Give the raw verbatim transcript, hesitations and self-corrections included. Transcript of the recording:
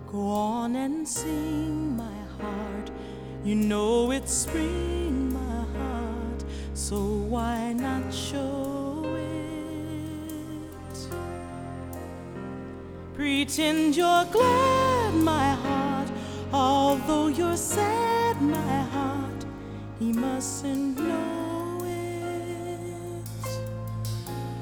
Go on and sing, my heart. You know it's spring, my heart. So why not show it? Pretend you're glad, my heart. Although you're sad, my heart. He mustn't know